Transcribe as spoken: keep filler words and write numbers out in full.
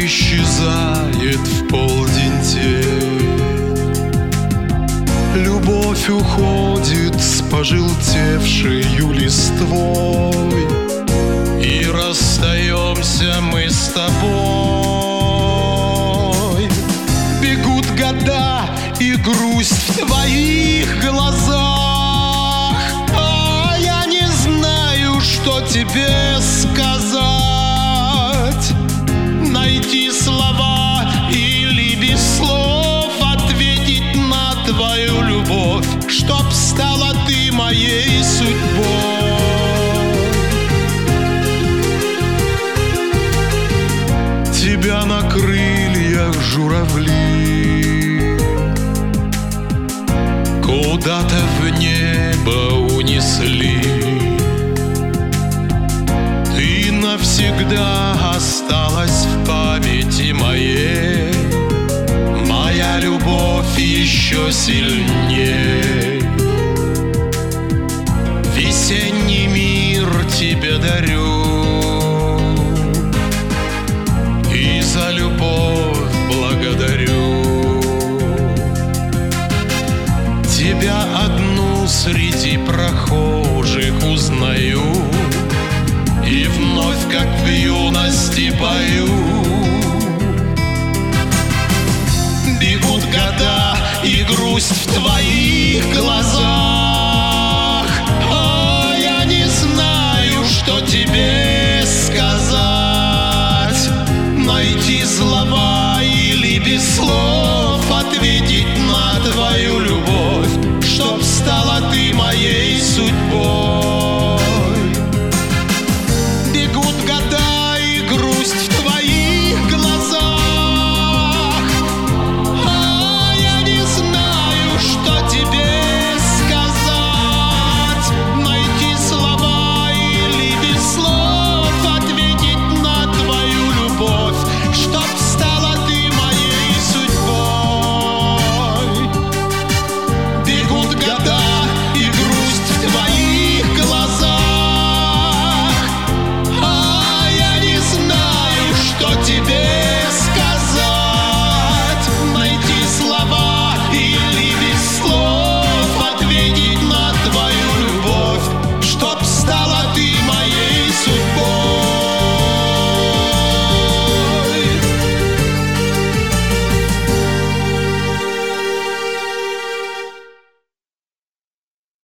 исчезает в полдень тень. Любовь уходит с пожелтевшею листвой, и расстаемся мы с тобой. Бегут года и грусть в твоих глазах, а я не знаю, что тебе сказать. Найти слова или без слов ответить на твою любовь, чтоб стала ты моей судьбой. Тебя на крыльях журавли куда-то в небо унесли. Ты навсегда осталась в памяти моей, моя любовь еще сильней. Весенний мир тебе дарю, и за любовь благодарю. Тебя одну среди прохожих узнаю, и вновь, как в юности, пою. Бегут года и грусть в твоих глазах, а я не знаю, что тебе сказать. Найти слова или без слов ответить на твою любовь, чтоб стала ты моей судьбой.